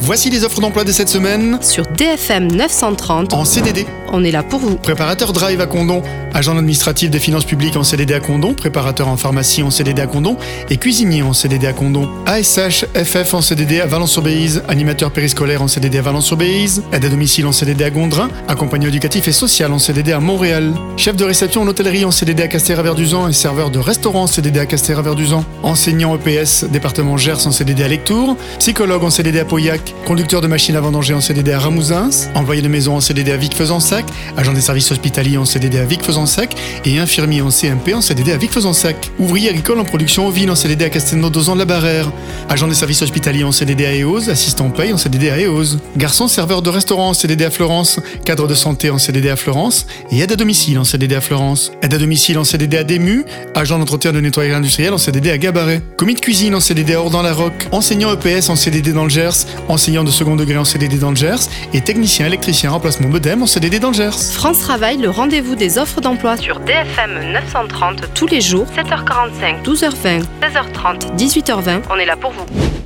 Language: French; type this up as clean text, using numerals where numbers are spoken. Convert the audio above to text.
Voici les offres d'emploi de cette semaine. Sur DFM 930, En CDD, on est là pour vous. préparateur drive à Condom, agent administratif des finances publiques en CDD à Condom, préparateur en pharmacie en CDD à Condom et cuisinier en CDD à Condom. ASH FF en CDD à Valence-sur-Béize, animateur périscolaire en CDD à Valence-sur-Béize, aide à domicile en CDD à Gondrin, accompagnant éducatif et social en CDD à Montréal, chef de réception en hôtellerie en CDD à Castéra-Verduzan et serveur de restaurant en CDD à Castéra-Verduzan, enseignant EPS, département Gers en CDD à Lectoure, psychologue en CDD à Pauillac, conducteur de machine à vendanger en CDD à Ramouzins, employé de maison en CDD à Vic-Fezensac, agent des services hospitaliers en CDD à Vic-Fezensac et infirmier en CMP en CDD à Vic-Fezensac, ouvrier agricole en production ovine en CDD à Castelnau-Dozan-la-Barrère, agent des services hospitaliers en CDD à Éose, assistant paye en CDD à Éose, garçon serveur de restaurant en CDD à Florence, cadre de santé en CDD à Florence et aide à domicile en CDD à Florence, aide à domicile en CDD à Dému, agent d'entretien de nettoyage industriel en CDD à Gabaret, commis de cuisine en CDD à Ordan-la-Roque, enseignant EPS en CDD dans le Gers, enseignant de second degré en CDD dans le Gers et technicien électricien remplacement modem en CDD dans le Gers. France Travail, le rendez-vous des offres d'emploi sur DFM 930 tous les jours, 7h45, 12h20, 16h30, 18h20, on est là pour vous.